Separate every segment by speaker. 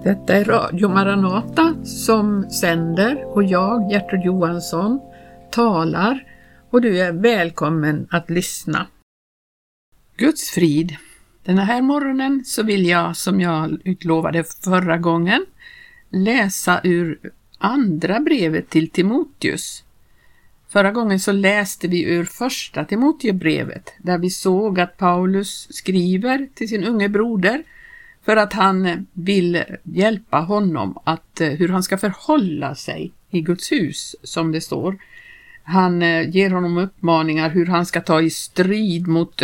Speaker 1: Detta är Radio Maranata som sänder och jag, Gertrud Johansson, talar och du är välkommen att lyssna. Guds frid. Den här morgonen så vill jag, som jag utlovade förra gången, läsa ur andra brevet till Timoteus. Förra gången så läste vi ur första Timoteusbrevet där vi såg att Paulus skriver till sin unge broder för att han vill hjälpa honom att hur han ska förhålla sig i Guds hus, som det står. Han ger honom uppmaningar hur han ska ta i strid mot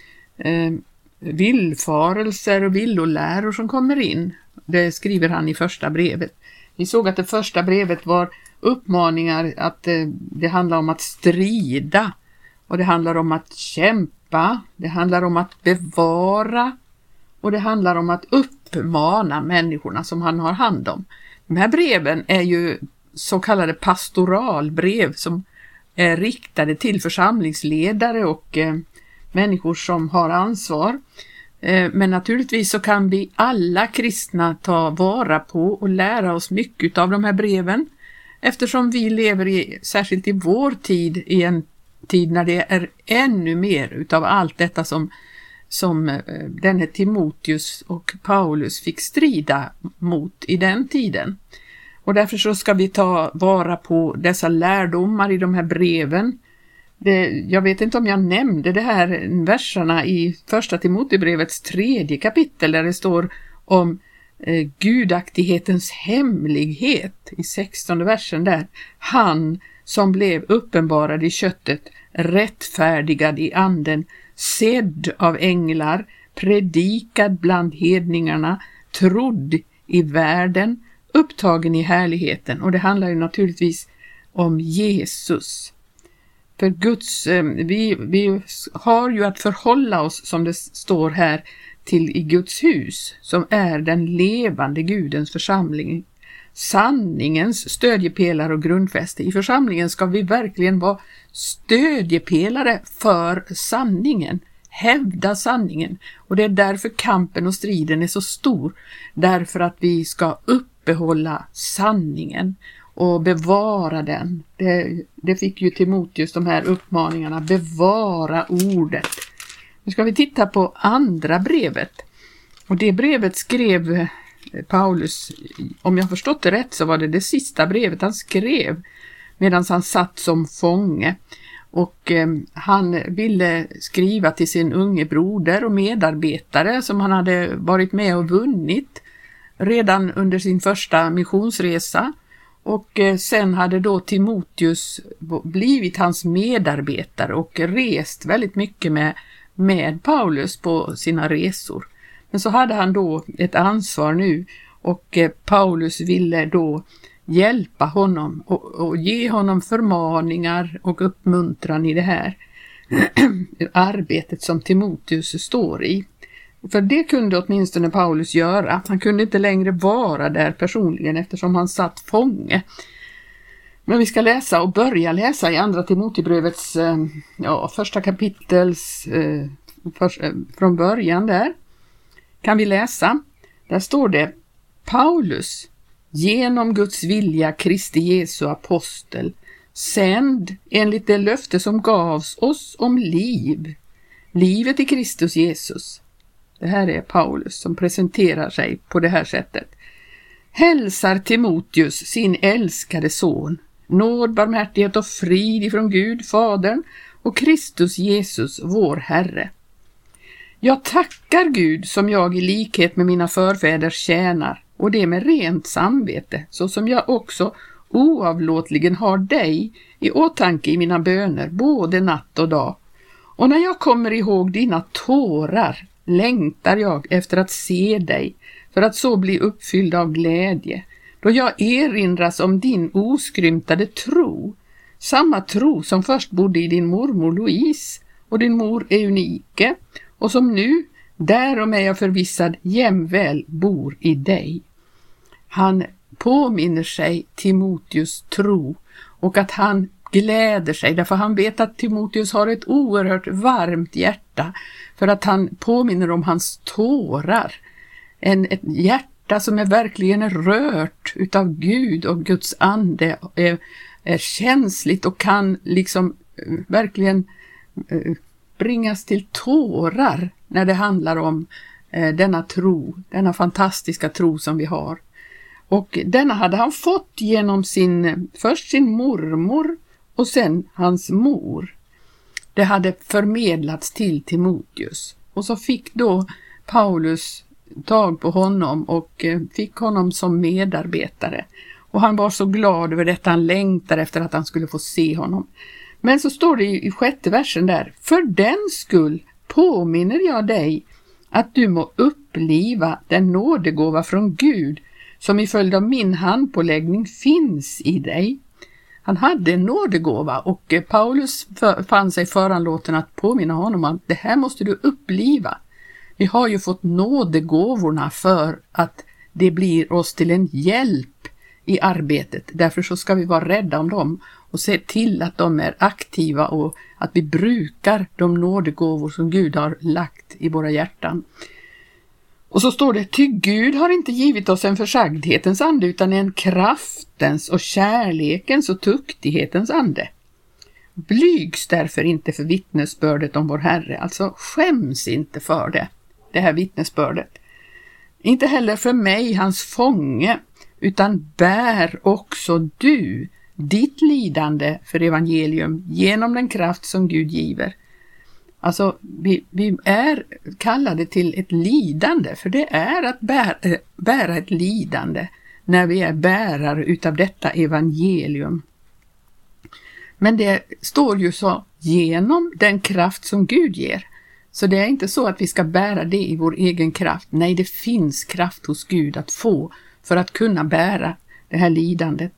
Speaker 1: villfarelser och villoläror som kommer in. Det skriver han i första brevet. Vi såg att det första brevet var uppmaningar att det handlar om att strida och det handlar om att kämpa, det handlar om att bevara och det handlar om att uppmana människorna som han har hand om. De här breven är ju så kallade pastoralbrev som är riktade till församlingsledare och människor som har ansvar. Men naturligtvis så kan vi alla kristna ta vara på och lära oss mycket av de här breven. Eftersom vi lever särskilt i vår tid, i en tid när det är ännu mer utav allt detta som denne Timoteus och Paulus fick strida mot i den tiden. Och därför så ska vi ta vara på dessa lärdomar i de här breven. Jag vet inte om jag nämnde det här verserna i första Timoteusbrevets 3:e kapitel där det står om gudaktighetens hemlighet i 16:e versen där. Han som blev uppenbarad i köttet, rättfärdigad i anden, sedd av änglar, predikad bland hedningarna, trodd i världen, upptagen i härligheten. Och det handlar ju naturligtvis om Jesus. För vi har ju att förhålla oss, som det står här, till i Guds hus, som är den levande Gudens församling. Sanningens stödjepelare och grundfäste. I församlingen ska vi verkligen vara stödjepelare för sanningen. Hävda sanningen. Och det är därför kampen och striden är så stor. Därför att vi ska uppehålla sanningen och bevara den. Det fick ju Timoteus de här uppmaningarna. Bevara ordet. Nu ska vi titta på andra brevet. Och det brevet skrev Paulus, om jag förstått det rätt så var det sista brevet han skrev medan han satt som fånge. Och han ville skriva till sin unge broder och medarbetare som han hade varit med och vunnit redan under sin första missionsresa. Och sen hade då Timoteus blivit hans medarbetare och rest väldigt mycket med Paulus på sina resor. Men så hade han då ett ansvar nu och Paulus ville då hjälpa honom och ge honom förmaningar och uppmuntran i det här arbetet som Timoteus står i. För det kunde åtminstone Paulus göra. Han kunde inte längre vara där personligen eftersom han satt fånge. Men vi ska läsa och börja läsa i andra Timoteusbrevets första kapitels från början där. Kan vi läsa? Där står det: Paulus, genom Guds vilja Kristi Jesu apostel, sänd enligt det löfte som gavs oss om livet i Kristus Jesus. Det här är Paulus som presenterar sig på det här sättet. Hälsar Timoteus, sin älskade son, nåd, barmhärtighet och frid ifrån Gud, Fadern och Kristus Jesus, vår Herre. Jag tackar Gud som jag i likhet med mina förfäder tjänar, och det med rent samvete, så som jag också oavlåtligen har dig i åtanke i mina böner, både natt och dag. Och när jag kommer ihåg dina tårar, längtar jag efter att se dig, för att så bli uppfylld av glädje, då jag erinras om din oskrymtade tro, samma tro som först bodde i din mormor Louise och din mor Eunike, och som nu, därom är jag förvissad, jämväl bor i dig. Han påminner sig Timoteus tro och att han gläder sig, därför han vet att Timoteus har ett oerhört varmt hjärta, för att han påminner om hans tårar. Ett hjärta hjärta som är verkligen rört utav Gud och Guds ande är känsligt och kan liksom verkligen bringas till tårar när det handlar om denna tro, denna fantastiska tro som vi har. Och denna hade han fått genom först sin mormor och sen hans mor. Det hade förmedlats till Timoteus. Och så fick då Paulus tag på honom och fick honom som medarbetare. Och han var så glad över detta, han längtade efter att han skulle få se honom. Men så står det i 6:e versen där: för den skull påminner jag dig att du må uppliva den nådegåva från Gud som i följd av min handpåläggning finns i dig. Han hade en nådegåva och Paulus fann sig föranlåten att påminna honom att det här måste du uppliva. Vi har ju fått nådegåvorna för att det blir oss till en hjälp i arbetet. Därför så ska vi vara rädda om dem och se till att de är aktiva och att vi brukar de nådegåvor som Gud har lagt i våra hjärtan. Och så står det: ty Gud har inte givit oss en försagdhetens ande utan en kraftens och kärlekens och tuktighetens ande. Blygs därför inte för vittnesbördet om vår Herre, alltså skäms inte för det här vittnesbördet. Inte heller för mig, hans fånge, utan bär också du ditt lidande för evangelium genom den kraft som Gud giver. Alltså vi är kallade till ett lidande, för det är att bära ett lidande när vi är bärare utav detta evangelium. Men det står ju så: genom den kraft som Gud ger. Så det är inte så att vi ska bära det i vår egen kraft. Nej, det finns kraft hos Gud att få för att kunna bära det här lidandet.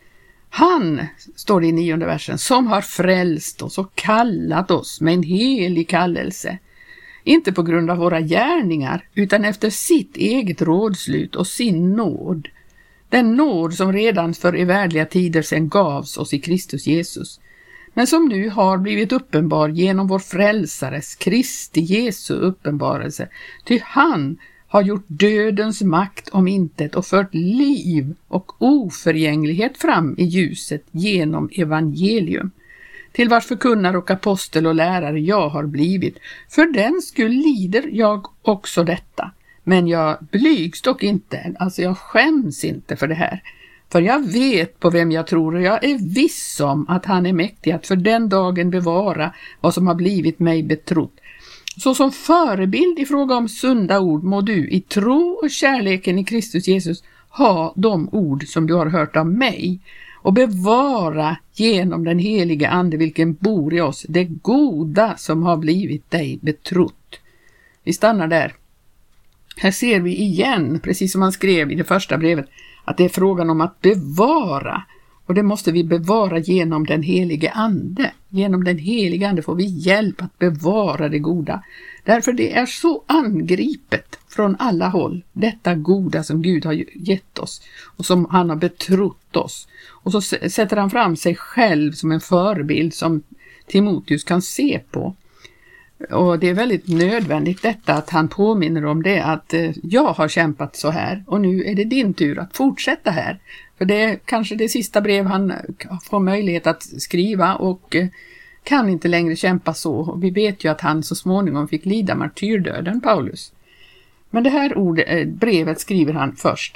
Speaker 1: Han, står det i 9:e versen, som har frälst oss och kallat oss med en helig kallelse. Inte på grund av våra gärningar, utan efter sitt eget rådslut och sin nåd. Den nåd som redan för evärdliga tider sedan gavs oss i Kristus Jesus. Men som nu har blivit uppenbar genom vår frälsares, Kristi Jesu uppenbarelse. Ty han har gjort dödens makt om intet och fört liv och oförgänglighet fram i ljuset genom evangelium. Till vars förkunnare och apostel och lärare jag har blivit. För den skull lider jag också detta. Men jag blygs dock inte, alltså jag skäms inte för det här. För jag vet på vem jag tror och jag är viss om att han är mäktig att för den dagen bevara vad som har blivit mig betrott. Så som förebild i fråga om sunda ord må du i tro och kärleken i Kristus Jesus ha de ord som du har hört av mig och bevara genom den helige ande vilken bor i oss det goda som har blivit dig betrott. Vi stannar där. Här ser vi igen, precis som han skrev i det första brevet, att det är frågan om att bevara. Och det måste vi bevara genom den helige ande. Genom den helige ande får vi hjälp att bevara det goda. Därför det är så angripet från alla håll. Detta goda som Gud har gett oss. Och som han har betrott oss. Och så sätter han fram sig själv som en förebild som Timoteus kan se på. Och det är väldigt nödvändigt detta att han påminner om det, att jag har kämpat så här och nu är det din tur att fortsätta här. För det är kanske det sista brev han får möjlighet att skriva och kan inte längre kämpa så. Och vi vet ju att han så småningom fick lida martyrdöden, Paulus. Men det här brevet skriver han först.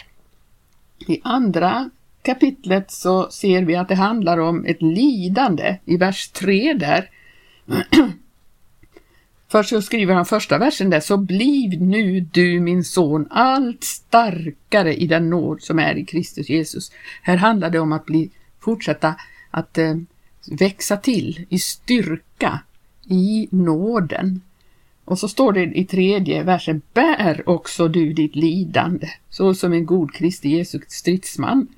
Speaker 1: I andra kapitlet så ser vi att det handlar om ett lidande i vers 3 där. Först så skriver han första versen där: så bliv nu du min son allt starkare i den nåd som är i Kristus Jesus. Här handlar det om att fortsätta att växa till i styrka i nåden. Och så står det i tredje versen: bär också du ditt lidande så som en god Kristi Jesus stridsman.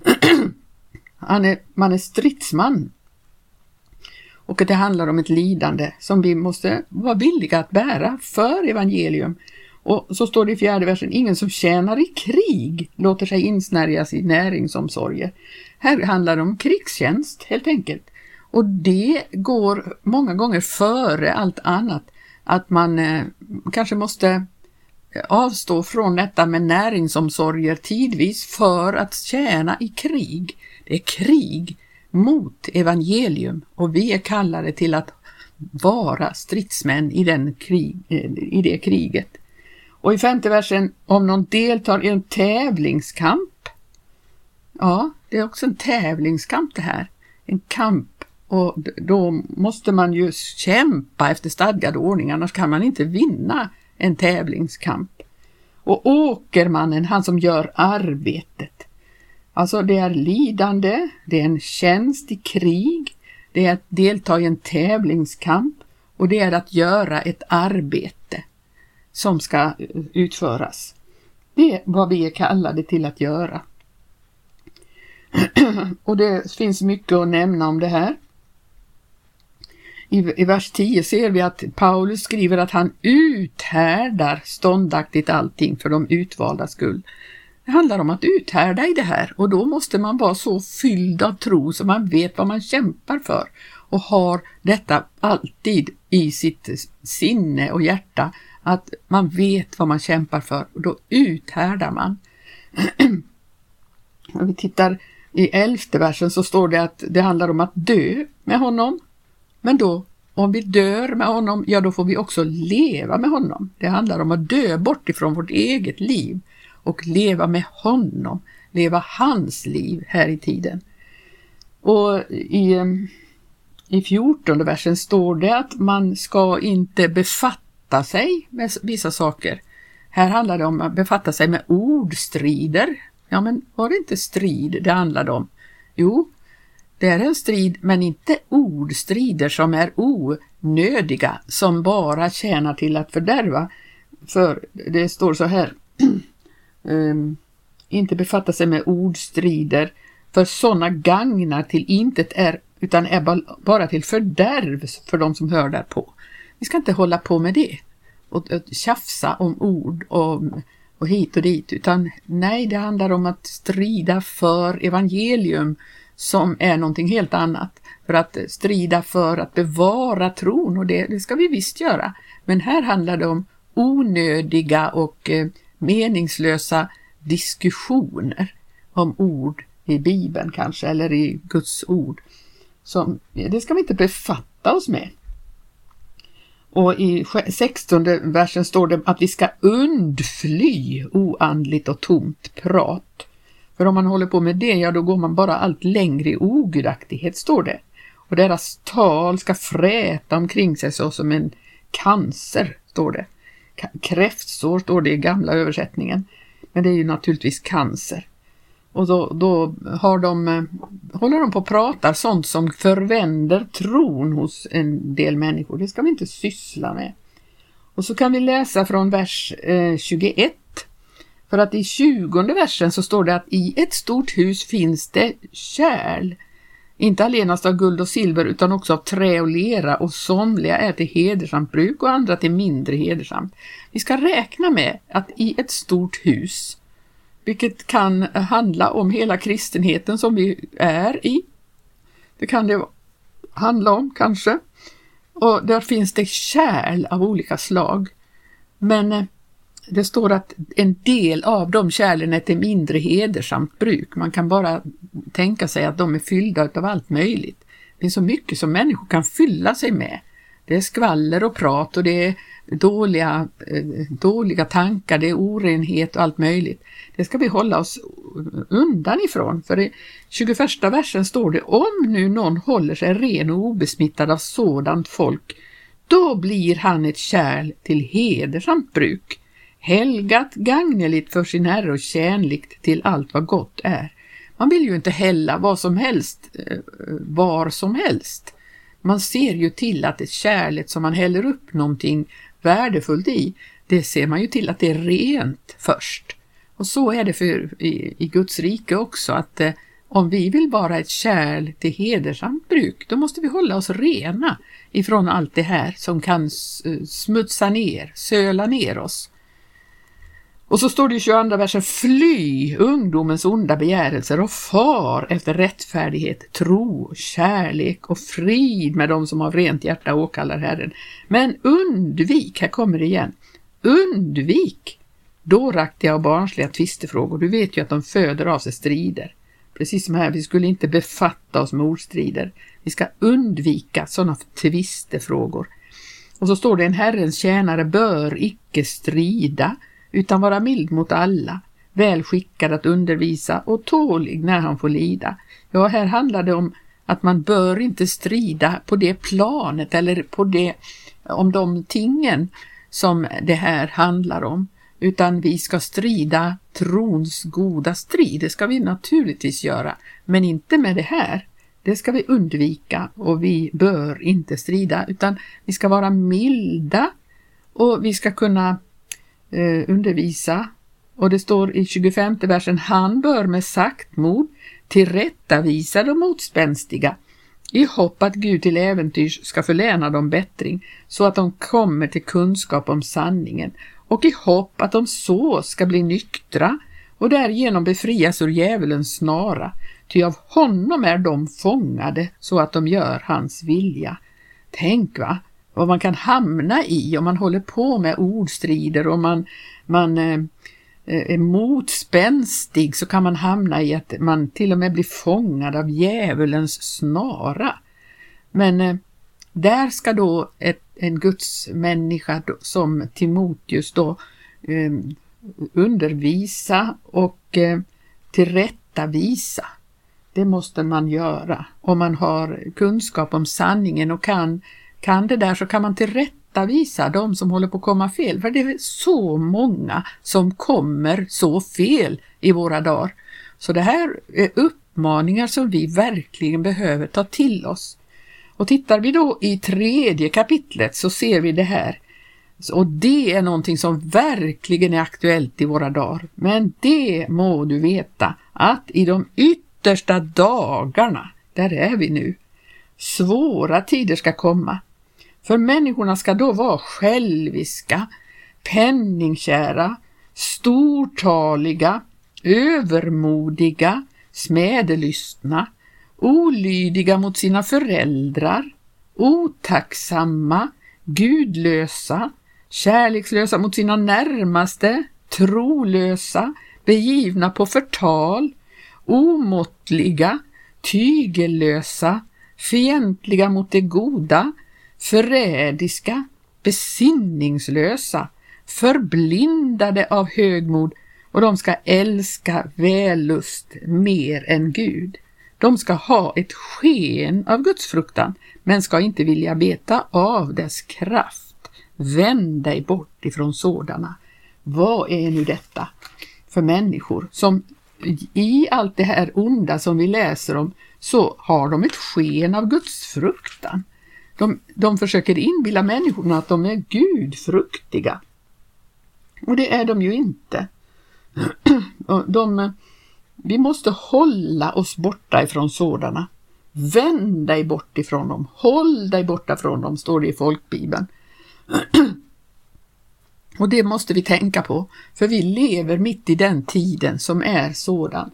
Speaker 1: Man är stridsman. Och att det handlar om ett lidande som vi måste vara villiga att bära för evangelium. Och så står det i fjärde versen: ingen som tjänar i krig låter sig insnärjas i näringsomsorger. Här handlar det om krigstjänst helt enkelt. Och det går många gånger före allt annat. Att man kanske måste avstå från detta med näringsomsorger tidvis för att tjäna i krig. Det är krig mot evangelium och vi är kallade till att vara stridsmän i det kriget. Och i 5:e versen, om någon deltar i en tävlingskamp. Ja, det är också en tävlingskamp det här. En kamp. Och då måste man ju kämpa efter stadgad ordning, annars kan man inte vinna en tävlingskamp. Och åkermannen, han som gör arbetet. Alltså det är lidande, det är en tjänst i krig, det är att delta i en tävlingskamp och det är att göra ett arbete som ska utföras. Det är vad vi är kallade till att göra. Och det finns mycket att nämna om det här. I vers 10 ser vi att Paulus skriver att han uthärdar ståndaktigt allting för de utvalda skull. Det handlar om att uthärda i det här och då måste man vara så fylld av tro så man vet vad man kämpar för och har detta alltid i sitt sinne och hjärta att man vet vad man kämpar för och då uthärdar man. Om vi tittar i 11:e versen så står det att det handlar om att dö med honom. Men då, om vi dör med honom, ja då får vi också leva med honom. Det handlar om att dö bort ifrån vårt eget liv och leva med honom. Leva hans liv här i tiden. Och i 14:e versen står det att man ska inte befatta sig med vissa saker. Här handlar det om att befatta sig med ordstrider. Ja, men var det inte strid det handlade om? Jo, det är en strid, men inte ordstrider som är onödiga, som bara tjänar till att fördärva. För det står så här, inte befatta sig med ordstrider, för sådana gagnar till intet är, utan är bara till fördärv för de som hör därpå. Vi ska inte hålla på med det och tjafsa om ord och hit och dit, utan nej, det handlar om att strida för evangelium som är någonting helt annat. För att strida för att bevara tron och det ska vi visst göra. Men här handlar det om onödiga och meningslösa diskussioner om ord i Bibeln kanske eller i Guds ord. Det ska vi inte befatta oss med. Och i 16:e versen står det att vi ska undfly oandligt och tomt prat. För om man håller på med det, ja då går man bara allt längre i ogudaktighet, står det. Och deras tal ska fräta omkring sig så som en cancer, står det. Kräftsår står det i gamla översättningen. Men det är ju naturligtvis cancer. Och då håller de på att prata sånt som förvänder tron hos en del människor. Det ska vi inte syssla med. Och så kan vi läsa från vers 21. För att i 20:e versen så står det att i ett stort hus finns det kärl. Inte allenast av guld och silver utan också av trä och lera, och somliga är till hedersamt bruk och andra till mindre hedersamt. Vi ska räkna med att i ett stort hus, vilket kan handla om hela kristenheten som vi är i, det kan det handla om kanske, och där finns det kärl av olika slag. Men det står att en del av de kärlen är till mindre hedersamt bruk. Man kan bara tänka sig att de är fyllda av allt möjligt. Det finns så mycket som människor kan fylla sig med. Det är skvaller och prat och det är dåliga tankar, det är orenhet och allt möjligt. Det ska vi hålla oss undan ifrån. För i 21:a versen står det: om nu någon håller sig ren och obesmittad av sådant folk, då blir han ett kärl till hedersamt bruk, helgat, gagneligt för sin herre och tjänligt till allt vad gott är. Man vill ju inte hälla vad som helst, var som helst. Man ser ju till att det kärlet som man häller upp någonting värdefullt i, det ser man ju till att det är rent först. Och så är det i Guds rike också, att om vi vill vara ett kärl till hedersamt bruk, då måste vi hålla oss rena ifrån allt det här som kan smutsa ner, söla ner oss. Och så står det i 22 versen: fly ungdomens onda begärelser och far efter rättfärdighet, tro, kärlek och frid med dem som av rent hjärta åkallar Herren. Men undvik, här kommer det igen, undvik dåraktiga och barnsliga tvistefrågor. Du vet ju att de föder av sig strider. Precis som här, vi skulle inte befatta oss med ordstrider. Vi ska undvika sådana tvistefrågor. Och så står det: en Herrens tjänare bör icke strida, utan vara mild mot alla, väl skickad att undervisa och tålig när han får lida. Ja, här handlar det om att man bör inte strida på det planet eller på det, om de tingen som det här handlar om, utan vi ska strida trons goda strid. Det ska vi naturligtvis göra, men inte med det här. Det ska vi undvika, och vi bör inte strida, utan vi ska vara milda och vi ska kunna undervisa. Och det står i 25:e versen: han bör med saktmod tillrättavisa de motspänstiga, i hopp att Gud till äventyrs ska förläna dem bättring, så att de kommer till kunskap om sanningen, och i hopp att de så ska bli nyktra och därigenom befrias ur djävulens snara, ty av honom är de fångade så att de gör hans vilja. Tänk vad man kan hamna i om man håller på med ordstrider och man är motspänstig, så kan man hamna i att man till och med blir fångad av djävulens snara. Men där ska då en Guds människa som Timoteus då undervisa och tillrättavisa. Det måste man göra. Om man har kunskap om sanningen och kan det där, så kan man tillrättavisa de som håller på att komma fel. För det är så många som kommer så fel i våra dagar. Så det här är uppmaningar som vi verkligen behöver ta till oss. Och tittar vi då i 3:e kapitlet så ser vi det här. Och det är någonting som verkligen är aktuellt i våra dagar. Men det må du veta, att i de yttersta dagarna, där är vi nu, svåra tider ska komma. För människorna ska då vara själviska, penningkära, stortaliga, övermodiga, smädelystna, olydiga mot sina föräldrar, otacksamma, gudlösa, kärlekslösa mot sina närmaste, trolösa, begivna på förtal, omåttliga, tygellösa, fientliga mot det goda, förrädiska, besinningslösa, förblindade av högmod, och de ska älska vällust mer än Gud. De ska ha ett sken av Guds fruktan, men ska inte vilja veta av dess kraft. Vänd dig bort ifrån sådana. Vad är nu detta för människor som i allt det här onda som vi läser om, så har de ett sken av Guds fruktan. De försöker inbilla människorna att de är gudfruktiga. Och det är de ju inte. Vi måste hålla oss borta ifrån sådana. Vänd dig bort ifrån dem. Håll dig borta från dem, står det i folkbibeln. Och det måste vi tänka på. För vi lever mitt i den tiden som är sådan.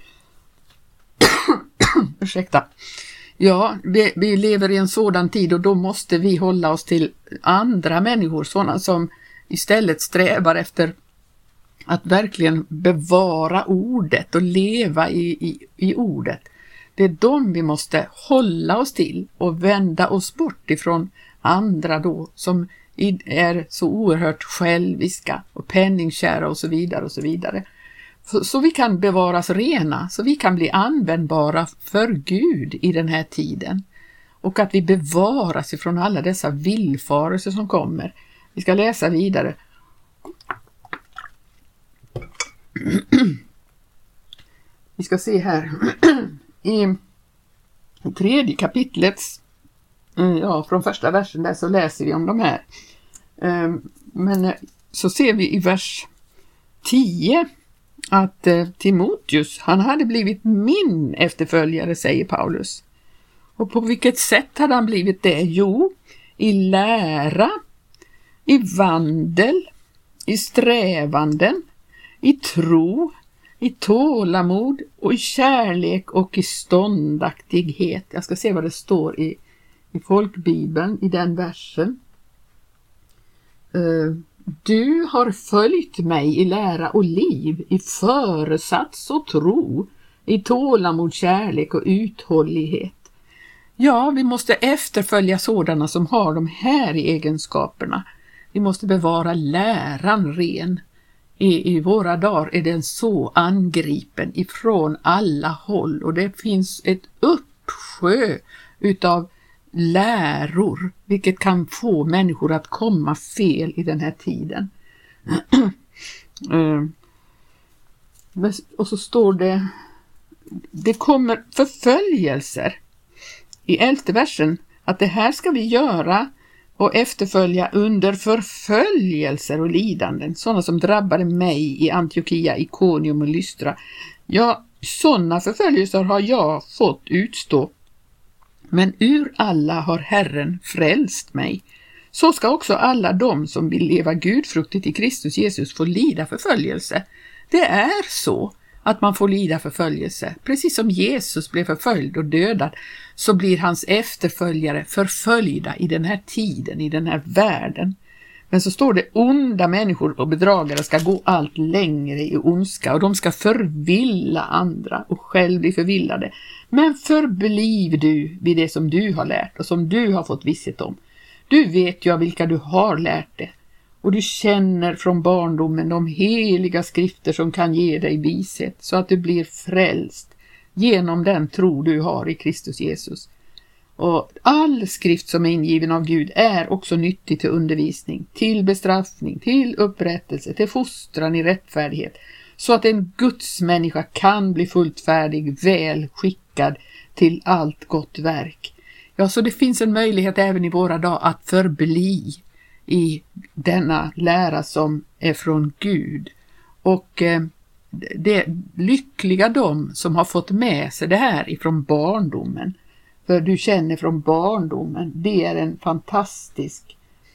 Speaker 1: Ursäkta. Ja, vi lever i en sådan tid, och då måste vi hålla oss till andra människor. Sådana som istället strävar efter att verkligen bevara ordet och leva i ordet. Det är dem vi måste hålla oss till och vända oss bort ifrån andra då som är så oerhört själviska och penningkära och så vidare och så vidare. Så vi kan bevaras rena, så vi kan bli användbara för Gud i den här tiden. Och att vi bevaras ifrån alla dessa villfarelser som kommer. Vi ska läsa vidare. Vi ska se här i 3:e kapitlets, från första versen där så läser vi om de här. Men så ser vi i vers 10 att Timoteus, han hade blivit min efterföljare, säger Paulus. Och på vilket sätt hade han blivit det? Jo, i lära, i vandel, i strävanden, i tro, i tålamod och i kärlek och i ståndaktighet. Jag ska se vad det står i folkbibeln i den versen. Du har följt mig i lära och liv, i föresats och tro, i tålamod, kärlek och uthållighet. Ja, vi måste efterfölja sådana som har de här egenskaperna. Vi måste bevara läran ren. I våra dagar är den så angripen ifrån alla håll, och det finns ett uppsjö utav läror, vilket kan få människor att komma fel i den här tiden. Och så står det kommer förföljelser i 11:e versen, att det här ska vi göra och efterfölja under förföljelser och lidanden, sådana som drabbade mig i Antiochia, Ikonium och Lystra. Ja, sådana förföljelser har jag fått utstå, men ur alla har Herren frälst mig. Så ska också alla de som vill leva gudfruktigt i Kristus Jesus få lida förföljelse. Det är så att man får lida förföljelse. Precis som Jesus blev förföljd och dödad, så blir hans efterföljare förföljda i den här tiden, i den här världen. Men så står det: onda människor och bedragare ska gå allt längre i ondska, och de ska förvilla andra och själv bli förvillade. Men förbliv du vid det som du har lärt och som du har fått visshet om. Du vet ju av vilka du har lärt det, och du känner från barndomen de heliga skrifter som kan ge dig vishet, så att du blir frälst genom den tro du har i Kristus Jesus. Och all skrift som är ingiven av Gud är också nyttig till undervisning, till bestraffning, till upprättelse, till fostran i rättfärdighet, så att en Guds människa kan bli fullt färdig, väl skickad till allt gott verk. Ja, så det finns en möjlighet även i våra dagar att förbli i denna lära som är från Gud. Och det lyckliga de som har fått med sig det här ifrån barndomen. För du känner från barndomen, det är en fantastisk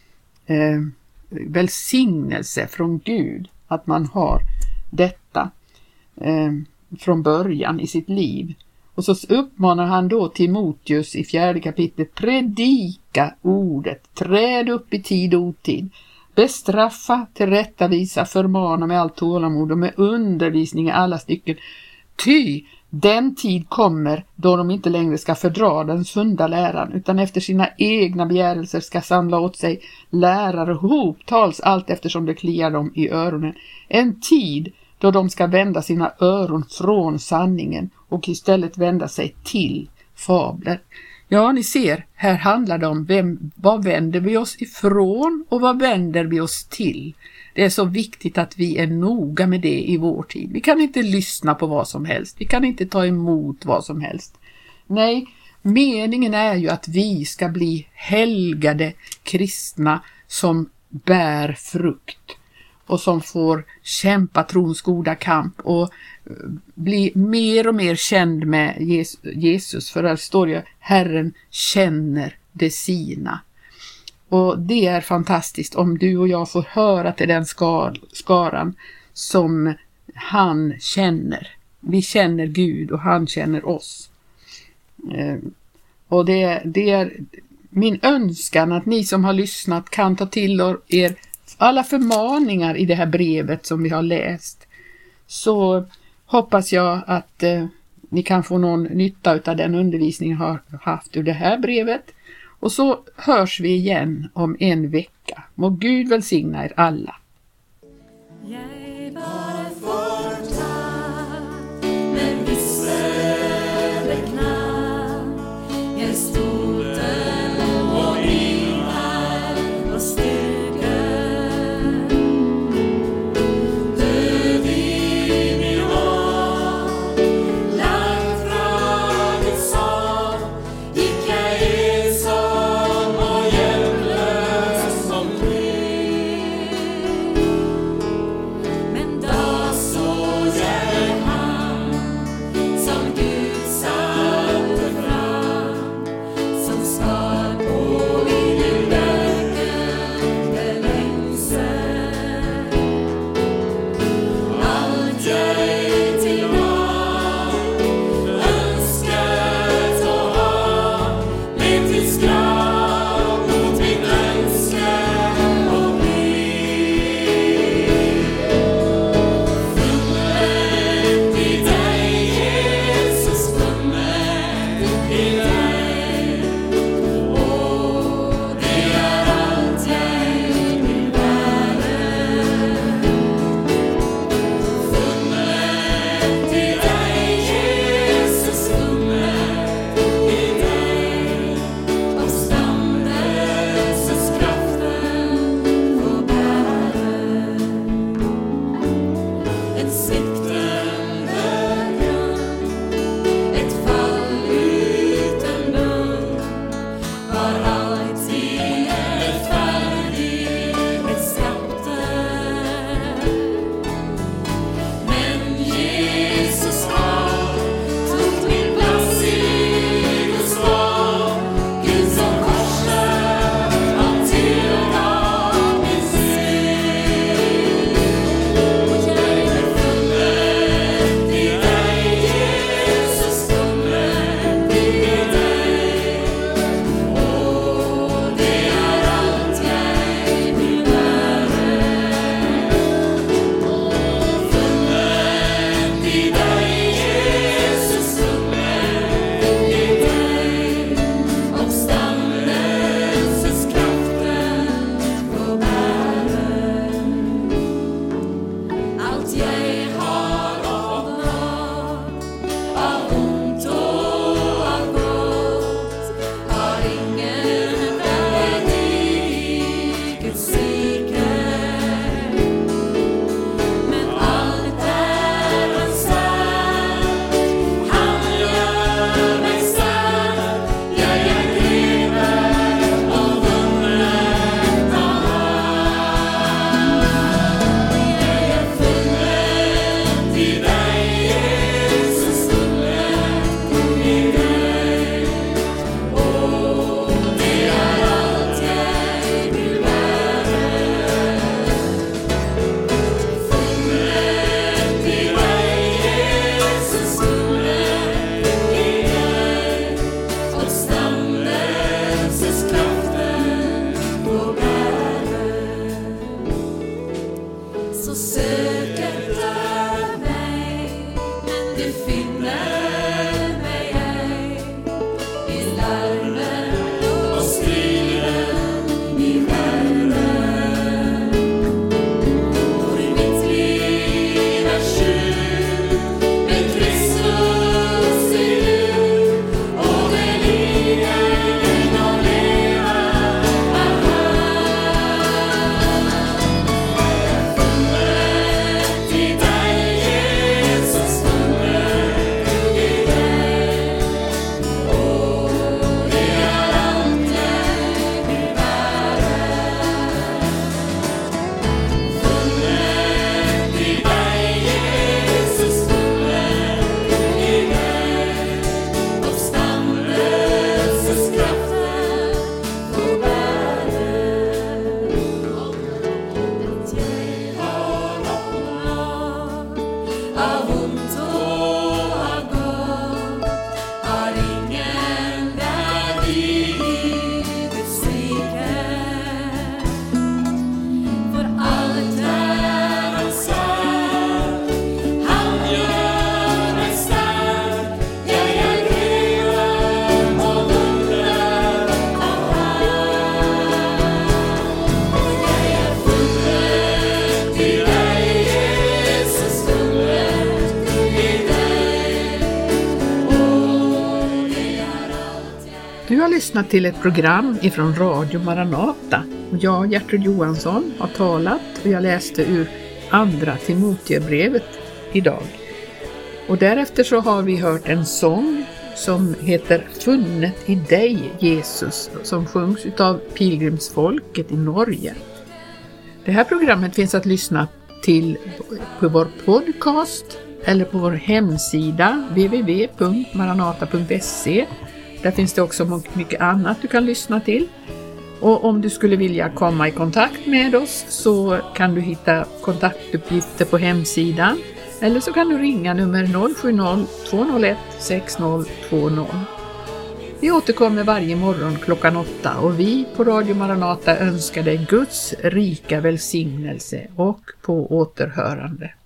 Speaker 1: välsignelse från Gud att man har detta från början i sitt liv. Och så uppmanar han då Timoteus i 4:e kapitlet: predika ordet, träd upp i tid och otid, bestraffa, tillrättavisa, förmana med allt tålamod och med undervisning i alla stycken. Ty den tid kommer då de inte längre ska fördra den sunda läran, utan efter sina egna begärelser ska samla åt sig lärare hoptals allt eftersom det kliar dem i öronen. En tid då de ska vända sina öron från sanningen och istället vända sig till fabler. Ja, ni ser, här handlar det om vad vänder vi oss ifrån och vad vänder vi oss till. Det är så viktigt att vi är noga med det i vår tid. Vi kan inte lyssna på vad som helst. Vi kan inte ta emot vad som helst. Nej, meningen är ju att vi ska bli helgade kristna som bär frukt och som får kämpa trons goda kamp och bli mer och mer känd med Jesus. För där står ju: Herren känner det sina. Och det är fantastiskt om du och jag får höra till den skaran som han känner. Vi känner Gud och han känner oss. Och det är min önskan att ni som har lyssnat kan ta till er alla förmaningar i det här brevet som vi har läst. Så hoppas jag att ni kan få någon nytta av den undervisning jag har haft ur det här brevet. Och så hörs vi igen om en vecka. Må Gud välsigna er alla.
Speaker 2: Jag bara får ta, men visse beknall. Jag stoten och min arm och styrka. Död i min håll, langt fra ditt sång, gick jag ensam och hjälplös omkring. en sviktande grund, ett fall utan bund, var alltid rättfärdighetsskatten. Men Jesus har tog min plats i Guds barn, Gud som korset han tillgav min synd. Och jag är funnet i dig, Jesus, funnet i dig. Och det är allt jag vill vara. Funnet i dig, Jesus, funnet i dig. Uppståndelsens kraften får bära. Allt jag har uppnått av ont och av gott har ingen värde i Guds rike. Men allt är hans verk, han gör mig stark. Jag är gripen och vunnen av han. Jag är funnet i dig, Jesus, funnet i dig. Och det är allt jag vill vara. Funnet i dig, Jesus, funnet i dig. Uppståndelsens kraften får bära. Så sök efter mig, men du finner mig ej. I larmen och striden i världen. För mitt liv är slut, med Kristus i Gud. Och det livet att leva är funnet i dig, Jesus, funnet i dig. Och det är allt jag vill vara. Funnet i dig, Jesus, funnet i dig. Uppståndelsens kraften får bära. Att jag har uppnått av ont och av gott har ingen värde i Guds rike. För allt är hans verk, han gör mig stark. Jag är gripen och vunnen av han. Jag är funnet i dig, Jesus, funnet i dig. Och det är allt jag.
Speaker 1: Du har lyssnat till ett program ifrån Radio Maranata. Och jag, Gertrud Johansson, har talat och jag läste ur andra Timoteusbrevet idag. Och därefter så har vi hört en sång som heter Funnet i dig, Jesus, som sjungs utav pilgrimsfolket i Norge. Det här programmet finns att lyssna till på vår podcast eller på vår hemsida www.maranata.se. Där finns det också mycket annat du kan lyssna till. Och om du skulle vilja komma i kontakt med oss så kan du hitta kontaktuppgifter på hemsidan. Eller så kan du ringa nummer 070-201-6020. Vi återkommer varje morgon klockan 8 och vi på Radio Maranata önskar dig Guds rika välsignelse och på återhörande.